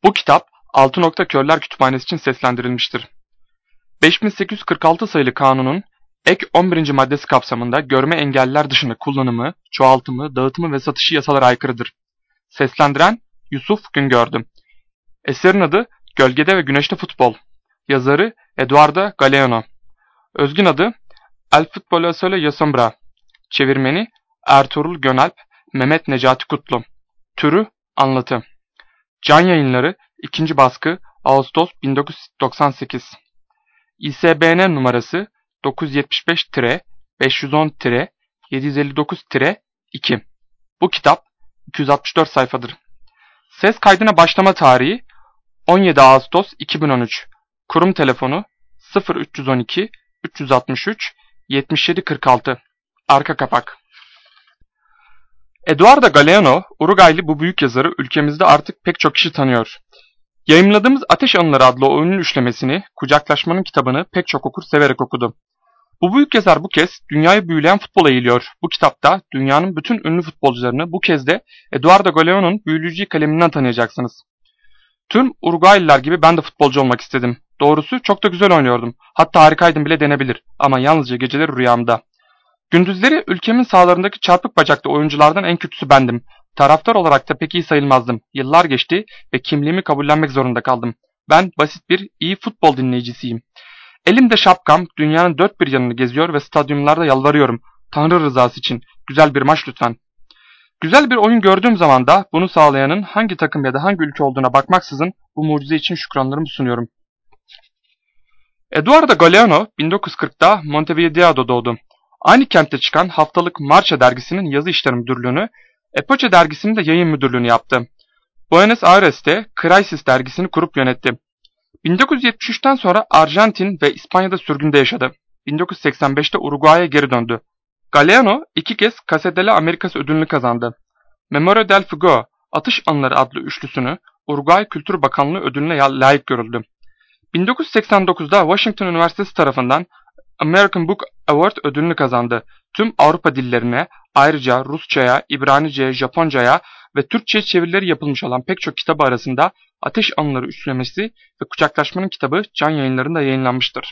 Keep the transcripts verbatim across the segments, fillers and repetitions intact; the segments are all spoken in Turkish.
Bu kitap Altı Nokta Körler Kütüphanesi için seslendirilmiştir. beş bin sekiz yüz kırk altı sayılı kanunun ek on birinci maddesi kapsamında görme engelliler dışında kullanımı, çoğaltımı, dağıtımı ve satışı yasalara aykırıdır. Seslendiren Yusuf Güngördü. Eserin adı Gölgede ve Güneşte Futbol. Yazarı Eduardo Galeano. Özgün adı El Futbolo Solo y Sombra. Çevirmeni Ertuğrul Gönalp, Mehmet Necati Kutlu. Türü anlatı. Can Yayınları ikinci baskı Ağustos bin dokuz yüz doksan sekiz. İ S B N numarası dokuz yüz yetmiş beş beş yüz on yedi yüz elli dokuz iki. Bu kitap iki yüz altmış dört sayfadır. Ses kaydına başlama tarihi on yedi Ağustos iki bin on üç. Kurum telefonu sıfır üç yüz on iki üç yüz altmış üç yetmiş yedi kırk altı. Arka kapak. Eduardo Galeano, Uruguaylı bu büyük yazarı ülkemizde artık pek çok kişi tanıyor. Yayımladığımız Ateş Anıları adlı oyunun üçlemesini, Kucaklaşmanın kitabını pek çok okur severek okudu. Bu büyük yazar bu kez dünyayı büyüleyen futbola eğiliyor. Bu kitapta dünyanın bütün ünlü futbolcularını bu kez de Eduardo Galeano'nun büyüleyici kaleminden tanıyacaksınız. Tüm Uruguaylılar gibi ben de futbolcu olmak istedim. Doğrusu çok da güzel oynuyordum. Hatta harikaydım bile denebilir ama yalnızca geceleri rüyamda. Gündüzleri ülkemin sahalarındaki çarpık bacaklı oyunculardan en kötüsü bendim. Taraftar olarak da pek iyi sayılmazdım. Yıllar geçti ve kimliğimi kabullenmek zorunda kaldım. Ben basit bir iyi futbol dinleyicisiyim. Elimde şapkam dünyanın dört bir yanını geziyor ve stadyumlarda yalvarıyorum. Tanrı rızası için güzel bir maç lütfen. Güzel bir oyun gördüğüm zaman da bunu sağlayanın hangi takım ya da hangi ülke olduğuna bakmaksızın bu mucize için şükranlarımı sunuyorum. Eduardo Galeano bin dokuz yüz kırkta Montevideo'da doğdu. Aynı kentte çıkan haftalık Marcha dergisinin yazı işleri müdürlüğünü, Epoche dergisinin de yayın müdürlüğünü yaptı. Buenos Aires'te Crisis dergisini kurup yönetti. bin dokuz yüz yetmiş üçten sonra Arjantin ve İspanya'da sürgünde yaşadı. bin dokuz yüz seksen beşte Uruguay'a geri döndü. Galeano iki kez Casa de la Americas ödülünü kazandı. Memoria del Fuego, Atış Anıları adlı üçlüsünü Uruguay Kültür Bakanlığı ödülüne layık görüldü. bin dokuz yüz seksen dokuzda Washington Üniversitesi tarafından American Book Award ödülünü kazandı. Tüm Avrupa dillerine, ayrıca Rusça'ya, İbranice'ye, Japonca'ya ve Türkçe'ye çevirileri yapılmış olan pek çok kitabı arasında Ateş Anıları üçlemesi ve Kucaklaşmanın kitabı Can Yayınları'nda yayınlanmıştır.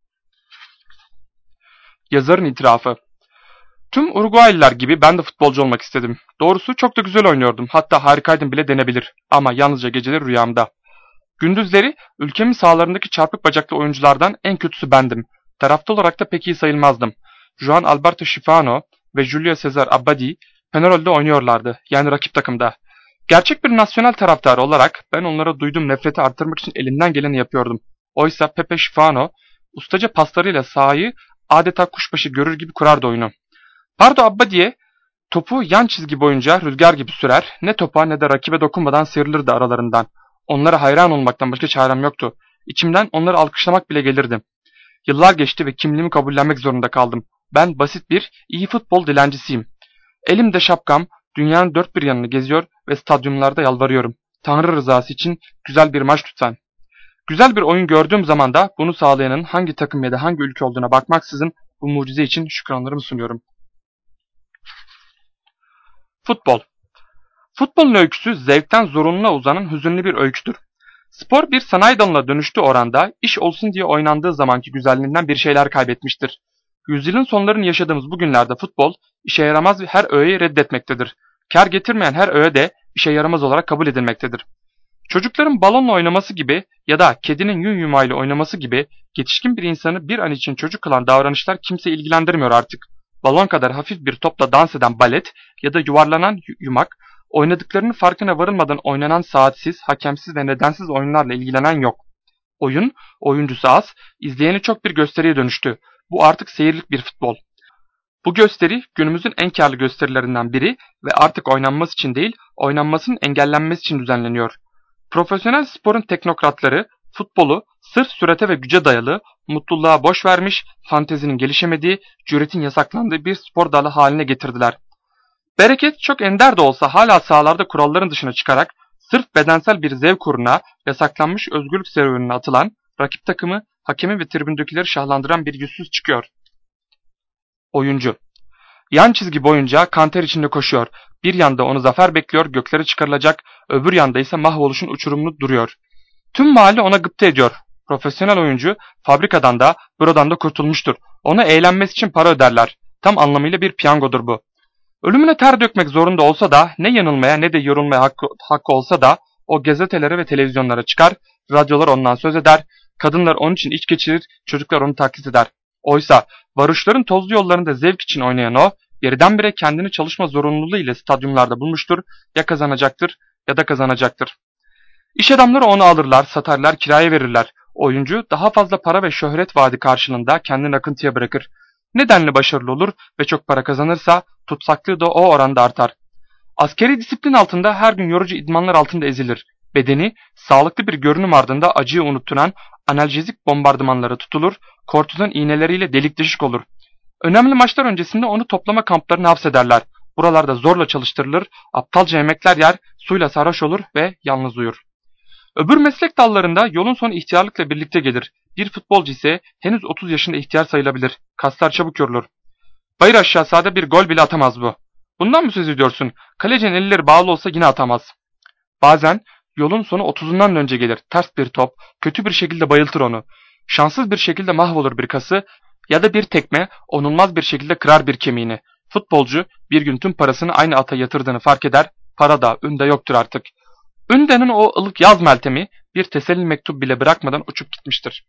Yazarın itirafı. Tüm Uruguaylılar gibi ben de futbolcu olmak istedim. Doğrusu çok da güzel oynuyordum. Hatta harikaydım bile denebilir. Ama yalnızca geceleri rüyamda. Gündüzleri ülkemin sahalarındaki çarpık bacaklı oyunculardan en kötüsü bendim. Taraftar olarak da pek iyi sayılmazdım. Juan Alberto Schifano ve Julio Cesar Abadi Peñarol'de oynuyorlardı. Yani rakip takımda. Gerçek bir nasyonel taraftarı olarak ben onlara duyduğum nefreti artırmak için elimden geleni yapıyordum. Oysa Pepe Schifano ustaca paslarıyla sahayı adeta kuşbaşı görür gibi kurardı oyunu. Pardo Abadi'ye topu yan çizgi boyunca rüzgar gibi sürer, ne topa ne de rakibe dokunmadan sıyrılırdı aralarından. Onlara hayran olmaktan başka çarem yoktu. İçimden onları alkışlamak bile gelirdi. Yıllar geçti ve kimliğimi kabullenmek zorunda kaldım. Ben basit bir iyi futbol dilencisiyim. Elimde şapkam dünyanın dört bir yanını geziyor ve stadyumlarda yalvarıyorum. Tanrı rızası için güzel bir maç lütfen. Güzel bir oyun gördüğüm zaman da bunu sağlayanın hangi takım ya da hangi ülke olduğuna bakmaksızın bu mucize için şükranlarımı sunuyorum. Futbol. Futbolun öyküsü zevkten zorunluluğa uzanan hüzünlü bir öyküdür. Spor bir sanayi dalına dönüştüğü oranda iş olsun diye oynandığı zamanki güzelliğinden bir şeyler kaybetmiştir. Yüzyılın sonlarını yaşadığımız bu günlerde futbol işe yaramaz her öğeyi reddetmektedir. Kar getirmeyen her öğe de işe yaramaz olarak kabul edilmektedir. Çocukların balonla oynaması gibi ya da kedinin yün yumağıyla oynaması gibi yetişkin bir insanı bir an için çocuk kılan davranışlar kimseyi ilgilendirmiyor artık. Balon kadar hafif bir topla dans eden balet ya da yuvarlanan yumak, oynadıklarının farkına varılmadan oynanan saatsiz, hakemsiz ve nedensiz oyunlarla ilgilenen yok. Oyun, oyuncusu az, izleyeni çok bir gösteriye dönüştü. Bu artık seyirlik bir futbol. Bu gösteri günümüzün en karlı gösterilerinden biri ve artık oynanması için değil, oynanmasının engellenmesi için düzenleniyor. Profesyonel sporun teknokratları futbolu sırf sürate ve güce dayalı, mutluluğa boş vermiş, fantezinin gelişemediği, cüretin yasaklandığı bir spor dalı haline getirdiler. Bereket çok ender de olsa hala sahalarda kuralların dışına çıkarak sırf bedensel bir zevk uğruna yasaklanmış özgürlük serüvenine atılan rakip takımı, hakemi ve tribündekileri şahlandıran bir yüzsüz çıkıyor. Oyuncu. Yan çizgi boyunca kanter içinde koşuyor. Bir yanda onu zafer bekliyor, göklere çıkarılacak, öbür yanda ise mahvoluşun uçurumunu duruyor. Tüm mahalle ona gıpta ediyor. Profesyonel oyuncu fabrikadan da buradan da kurtulmuştur. Ona eğlenmesi için para öderler. Tam anlamıyla bir piyangodur bu. Ölümüne ter dökmek zorunda olsa da ne yanılmaya ne de yorulmaya hakkı, hakkı olsa da o gazetelere ve televizyonlara çıkar, radyolar ondan söz eder, kadınlar onun için iç geçirir, çocuklar onu taklit eder. Oysa varoşların tozlu yollarında zevk için oynayan o, birdenbire kendini çalışma zorunluluğu ile stadyumlarda bulmuştur, ya kazanacaktır ya da kazanacaktır. İş adamları onu alırlar, satarlar, kiraya verirler. Oyuncu daha fazla para ve şöhret vaadi karşılığında kendini akıntıya bırakır. Nedenle başarılı olur ve çok para kazanırsa tutsaklığı da o oranda artar. Askeri disiplin altında her gün yorucu idmanlar altında ezilir. Bedeni sağlıklı bir görünüm ardında acıyı unutturan analjezik bombardımanlara tutulur, kortizon iğneleriyle delik deşik olur. Önemli maçlar öncesinde onu toplama kamplarına hapsederler. Buralarda zorla çalıştırılır, aptalca yemekler yer, suyla sarhoş olur ve yalnız uyur. Öbür meslek dallarında yolun sonu ihtiyarlıkla birlikte gelir. Bir futbolcu ise henüz otuz yaşında ihtiyar sayılabilir. Kaslar çabuk yorulur. Bayır aşağı sahada bir gol bile atamaz bu. Bundan mı söz ediyorsun? Kalecinin elleri bağlı olsa yine atamaz. Bazen yolun sonu otuzundan önce gelir. Ters bir top, kötü bir şekilde bayıltır onu. Şanssız bir şekilde mahvolur bir kası ya da bir tekme onulmaz bir şekilde kırar bir kemiğini. Futbolcu bir gün tüm parasını aynı ata yatırdığını fark eder. Para da, ün de yoktur artık. Ünden'in o ılık yaz meltemi bir teselli mektup bile bırakmadan uçup gitmiştir.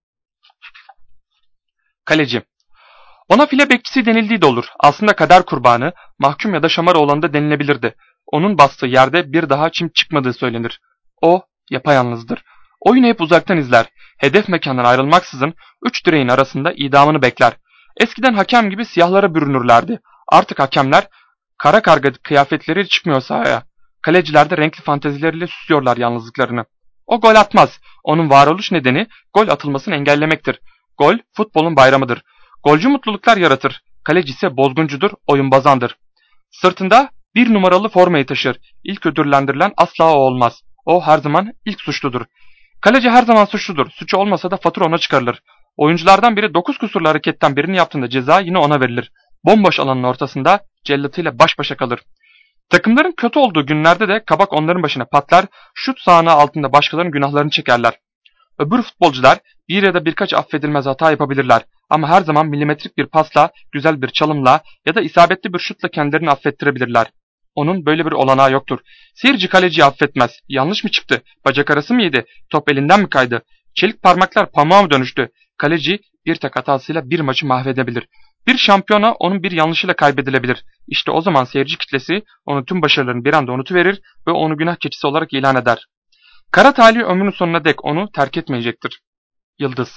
Kaleci. Ona file bekçisi denildiği de olur. Aslında kader kurbanı, mahkum ya da şamar oğlanı da denilebilirdi. Onun bastığı yerde bir daha çim çıkmadığı söylenir. O yapayalnızdır. Oyunu hep uzaktan izler. Hedef mekandan ayrılmaksızın üç direğin arasında idamını bekler. Eskiden hakem gibi siyahlara bürünürlerdi. Artık hakemler kara karga kıyafetleriyle çıkmıyor sahaya. Kaleciler de renkli fantezileriyle süslüyorlar yalnızlıklarını. O gol atmaz. Onun varoluş nedeni gol atılmasını engellemektir. Gol futbolun bayramıdır. Golcü mutluluklar yaratır. Kaleci ise bozguncudur, oyunbazandır. Sırtında bir numaralı formayı taşır. İlk ödüllendirilen asla o olmaz. O her zaman ilk suçludur. Kaleci her zaman suçludur. Suçu olmasa da fatura ona çıkarılır. Oyunculardan biri dokuz kusurlu hareketten birini yaptığında ceza yine ona verilir. Bomboş alanın ortasında cellatıyla baş başa kalır. Takımların kötü olduğu günlerde de kabak onların başına patlar, şut sahanağı altında başkalarının günahlarını çekerler. Öbür futbolcular bir ya da birkaç affedilmez hata yapabilirler ama her zaman milimetrik bir pasla, güzel bir çalımla ya da isabetli bir şutla kendilerini affettirebilirler. Onun böyle bir olanağı yoktur. Seyirci kaleciyi affetmez. Yanlış mı çıktı? Bacak arası mı yedi? Top elinden mi kaydı? Çelik parmaklar pamuğa mı dönüştü? Kaleci bir tek hatasıyla bir maçı mahvedebilir. Bir şampiyona onun bir yanlışıyla kaybedilebilir. İşte o zaman seyirci kitlesi onun tüm başarılarını bir anda unutuverir ve onu günah keçisi olarak ilan eder. Kara talih ömrünün sonuna dek onu terk etmeyecektir. Yıldız.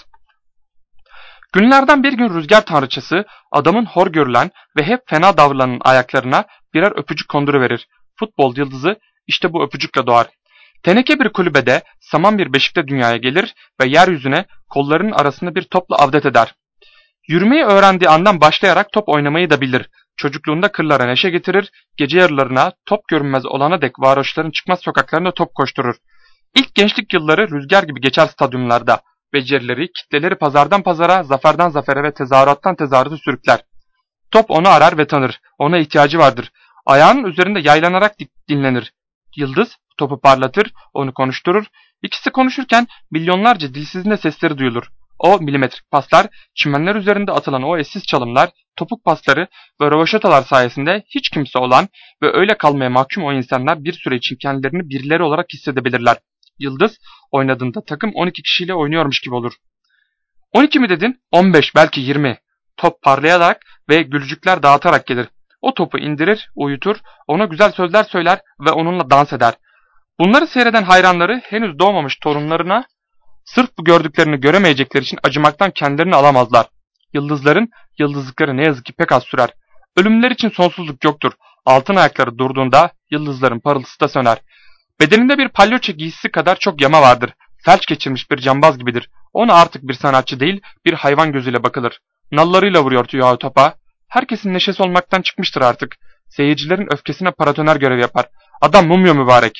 Günlerden bir gün rüzgar tanrıçası adamın hor görülen ve hep fena davranan ayaklarına birer öpücük konduruverir. Futbol yıldızı işte bu öpücükle doğar. Teneke bir kulübede, saman bir beşikte dünyaya gelir ve yeryüzüne kollarının arasında bir topla avdet eder. Yürümeyi öğrendiği andan başlayarak top oynamayı da bilir. Çocukluğunda kırlara neşe getirir, gece yarılarına top görünmez olana dek varoşların çıkmaz sokaklarında top koşturur. İlk gençlik yılları rüzgar gibi geçer stadyumlarda. Becerileri, kitleleri pazardan pazara, zaferden zafere ve tezahürattan tezahürata sürükler. Top onu arar ve tanır. Ona ihtiyacı vardır. Ayağının üzerinde yaylanarak dinlenir. Yıldız topu parlatır, onu konuşturur. İkisi konuşurken milyonlarca dilsizinde sesleri duyulur. O milimetrik paslar, çimenler üzerinde atılan o eşsiz çalımlar, topuk pasları ve rövaşatalar sayesinde hiç kimse olan ve öyle kalmaya mahkum o insanlar bir süre için kendilerini birileri olarak hissedebilirler. Yıldız oynadığında takım on iki kişiyle oynuyormuş gibi olur. on iki mi dedin? on beş belki yirmi. Top parlayarak ve gülücükler dağıtarak gelir. O topu indirir, uyutur, ona güzel sözler söyler ve onunla dans eder. Bunları seyreden hayranları henüz doğmamış torunlarına sırf bu gördüklerini göremeyecekleri için acımaktan kendilerini alamazlar. Yıldızların yıldızlıkları ne yazık ki pek az sürer. Ölümler için sonsuzluk yoktur. Altın ayakları durduğunda yıldızların parıltısı da söner. Bedeninde bir palyaço giysisi kadar çok yama vardır. Felç geçirmiş bir cambaz gibidir. Ona artık bir sanatçı değil, bir hayvan gözüyle bakılır. Nallarıyla vuruyor tüyağı topa. Herkesin neşesi olmaktan çıkmıştır artık. Seyircilerin öfkesine paratoner görev yapar. Adam mumya mübarek.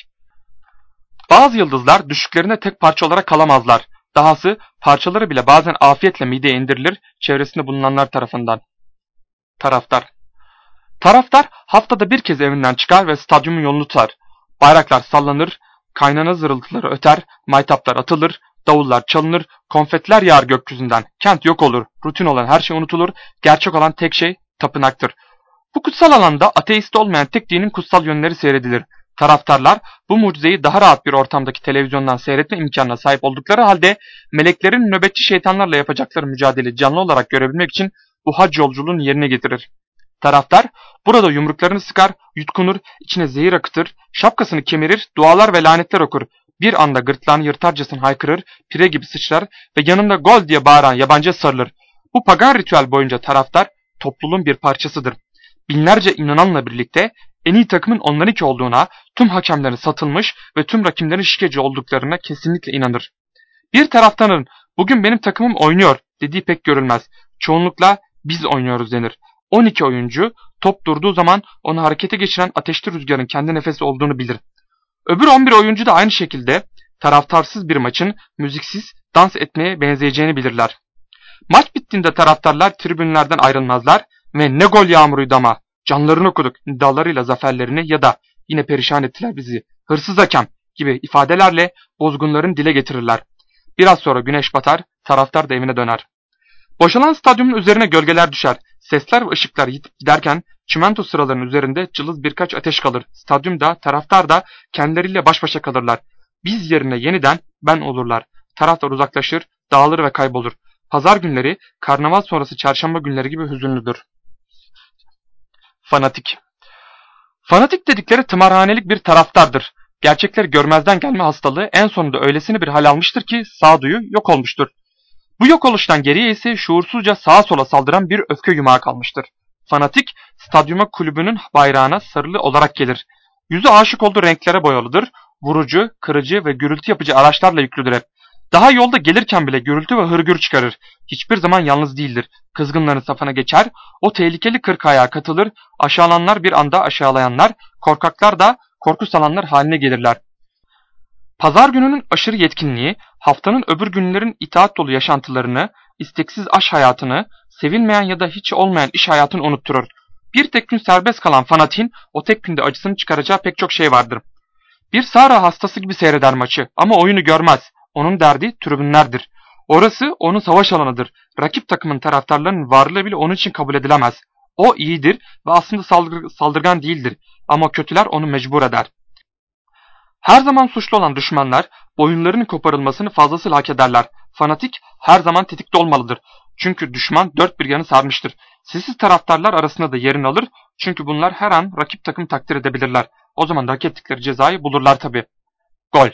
Bazı yıldızlar düşüklerinde tek parça olarak kalamazlar. Dahası parçaları bile bazen afiyetle mideye indirilir, çevresinde bulunanlar tarafından. Taraftar. Taraftar haftada bir kez evinden çıkar ve stadyumun yolunu tutar. Bayraklar sallanır, kaynana zırıltıları öter, maytaplar atılır, davullar çalınır, konfetler yağar gökyüzünden. Kent yok olur, rutin olan her şey unutulur, gerçek olan tek şey tapınaktır. Bu kutsal alanda ateist olmayan tek dinin kutsal yönleri seyredilir. Taraftarlar bu mucizeyi daha rahat bir ortamdaki televizyondan seyretme imkanına sahip oldukları halde meleklerin nöbetçi şeytanlarla yapacakları mücadeleyi canlı olarak görebilmek için bu hac yolculuğunu yerine getirir. Taraftar burada yumruklarını sıkar, yutkunur, içine zehir akıtır, şapkasını kemirir, dualar ve lanetler okur. Bir anda gırtlağını yırtarcasına haykırır, pire gibi sıçrar ve yanında gol diye bağıran yabancıya sarılır. Bu pagan ritüel boyunca taraftar topluluğun bir parçasıdır. Binlerce inananla birlikte en iyi takımın onlarınki olduğuna, tüm hakemlerin satılmış ve tüm rakiplerin şikeci olduklarına kesinlikle inanır. Bir taraftarın bugün benim takımım oynuyor dediği pek görülmez. Çoğunlukla biz oynuyoruz denir. on iki oyuncu top durduğu zaman onu harekete geçiren ateşli rüzgarın kendi nefesi olduğunu bilir. Öbür on bir oyuncu da aynı şekilde taraftarsız bir maçın müziksiz dans etmeye benzeyeceğini bilirler. Maç bittiğinde taraftarlar tribünlerden ayrılmazlar ve ne gol yağmuruydu ama canlarını okuduk nidalarıyla zaferlerini ya da yine perişan ettiler bizi, hırsız hakem gibi ifadelerle bozgunların dile getirirler. Biraz sonra güneş batar, taraftar da evine döner. Boşalan stadyumun üzerine gölgeler düşer. Sesler ve ışıklar yitip giderken çimento sıralarının üzerinde cılız birkaç ateş kalır. Stadyumda, taraftar da kendileriyle baş başa kalırlar. Biz yerine yeniden ben olurlar. Taraftar uzaklaşır, dağılır ve kaybolur. Pazar günleri, karnaval sonrası çarşamba günleri gibi hüzünlüdür. Fanatik. Fanatik dedikleri tımarhanelik bir taraftardır. Gerçekleri görmezden gelme hastalığı en sonunda öylesine bir hal almıştır ki sağduyu yok olmuştur. Bu yok oluştan geriye ise şuursuzca sağa sola saldıran bir öfke yumağı kalmıştır. Fanatik, stadyuma kulübünün bayrağına sarılı olarak gelir. Yüzü aşık olduğu renklere boyalıdır. Vurucu, kırıcı ve gürültü yapıcı araçlarla yüklüdür hep. Daha yolda gelirken bile gürültü ve hırgür çıkarır. Hiçbir zaman yalnız değildir. Kızgınların safına geçer, o tehlikeli kırk ayağa katılır, aşağılanlar bir anda aşağılayanlar, korkaklar da korku salanlar haline gelirler. Pazar gününün aşırı yetkinliği, haftanın öbür günlerin itaat dolu yaşantılarını, isteksiz aşk hayatını, sevilmeyen ya da hiç olmayan iş hayatını unutturur. Bir tek gün serbest kalan fanatiğin o tek günde acısını çıkaracağı pek çok şey vardır. Bir Sara hastası gibi seyreder maçı ama oyunu görmez. Onun derdi tribünlerdir. Orası onun savaş alanıdır. Rakip takımın taraftarlarının varlığı bile onun için kabul edilemez. O iyidir ve aslında saldır saldırgan değildir ama kötüler onu mecbur eder. Her zaman suçlu olan düşmanlar boyunlarının koparılmasını fazlasıyla hak ederler. Fanatik her zaman tetikte olmalıdır. Çünkü düşman dört bir yanı sarmıştır. Sessiz taraftarlar arasında da yerini alır. Çünkü bunlar her an rakip takım takdir edebilirler. O zaman da hak ettikleri cezayı bulurlar tabi. Gol.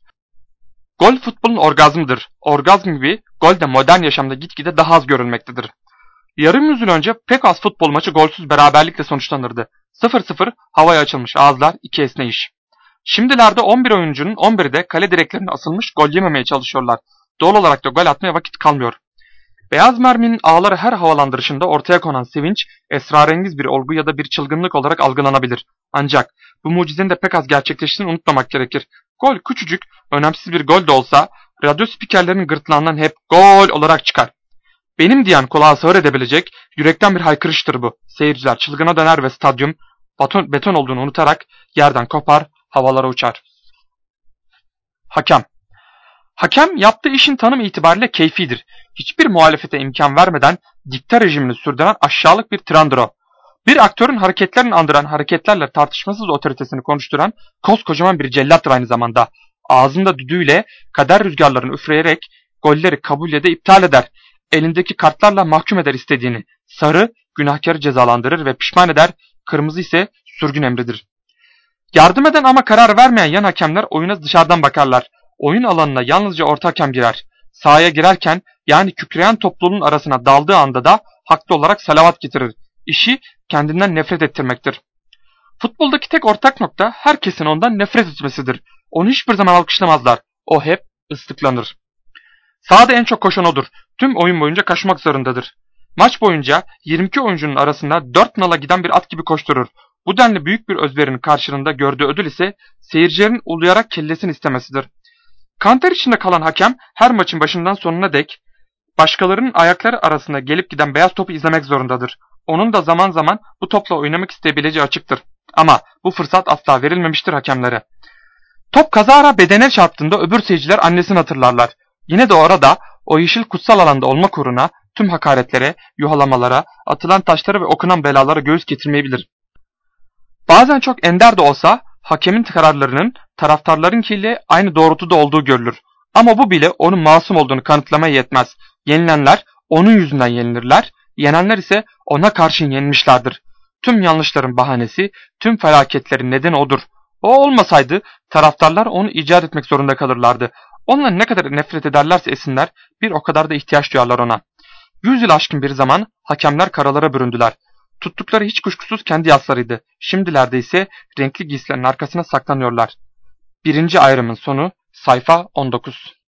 Gol futbolun orgazmıdır. Orgazm gibi gol de modern yaşamda gitgide daha az görülmektedir. Yarım yüzyıl önce pek az futbol maçı golsüz beraberlikle sonuçlanırdı. sıfır sıfır havaya açılmış ağızlar, iki esneyiş. Şimdilerde on bir oyuncunun on biri de kale direklerine asılmış gol yememeye çalışıyorlar. Doğal olarak da gol atmaya vakit kalmıyor. Beyaz merminin ağları her havalandırışında ortaya konan sevinç, esrarengiz bir olgu ya da bir çılgınlık olarak algılanabilir. Ancak bu mucizenin de pek az gerçekleştiğini unutmamak gerekir. Gol küçücük, önemsiz bir gol de olsa, radyo spikerlerinin gırtlağından hep gol olarak çıkar. Benim diyen kulağa sağır edebilecek, yürekten bir haykırıştır bu. Seyirciler çılgına döner ve stadyum, beton, beton olduğunu unutarak yerden kopar, havalara uçar. Hakem. Hakem yaptığı işin tanımı itibariyle keyfidir. Hiçbir muhalefete imkan vermeden dikta rejimini sürdüren aşağılık bir tirandır o. Bir aktörün hareketlerini andıran hareketlerle tartışmasız otoritesini konuşturan koskocaman bir cellattır aynı zamanda. Ağzında düdüğüyle kader rüzgarlarını üfleyerek golleri kabul ede iptal eder. Elindeki kartlarla mahkum eder istediğini. Sarı günahkarı cezalandırır ve pişman eder, kırmızı ise sürgün emridir. Yardım eden ama karar vermeyen yan hakemler oyuna dışarıdan bakarlar. Oyun alanına yalnızca orta hakem girer. Sahaya girerken yani kükreyen topluluğun arasına daldığı anda da haklı olarak salavat getirir. İşi kendinden nefret ettirmektir. Futboldaki tek ortak nokta herkesin ondan nefret etmesidir. Onu hiçbir zaman alkışlamazlar. O hep ıslıklanır. Sahada en çok koşan odur. Tüm oyun boyunca kaçmak zorundadır. Maç boyunca yirmi iki oyuncunun arasında dört nala giden bir at gibi koşturur. Bu denli büyük bir özverinin karşılığında gördüğü ödül ise seyircilerin uluyarak kellesini istemesidir. Kanter içinde kalan hakem her maçın başından sonuna dek başkalarının ayakları arasında gelip giden beyaz topu izlemek zorundadır. Onun da zaman zaman bu topla oynamak isteyebileceği açıktır. Ama bu fırsat asla verilmemiştir hakemlere. Top kazara bedene çarptığında öbür seyirciler annesini hatırlarlar. Yine de orada o yeşil kutsal alanda olmak uğruna tüm hakaretlere, yuhalamalara, atılan taşlara ve okunan belalara göğüs getirmeyebilir. Bazen çok ender de olsa hakemin kararlarının taraftarlarınkiyle aynı doğrultuda olduğu görülür. Ama bu bile onun masum olduğunu kanıtlamaya yetmez. Yenilenler onun yüzünden yenilirler, yenenler ise ona karşın yenilmişlerdir. Tüm yanlışların bahanesi, tüm felaketlerin nedeni odur. O olmasaydı taraftarlar onu icat etmek zorunda kalırlardı. Onunla ne kadar nefret ederlerse esinler bir o kadar da ihtiyaç duyarlar ona. Yüz yıl aşkın bir zaman hakemler karalara büründüler. Tuttukları hiç kuşkusuz kendi yaslarıydı. Şimdilerde ise renkli giysilerin arkasına saklanıyorlar. Birinci ayrımın sonu sayfa on dokuz.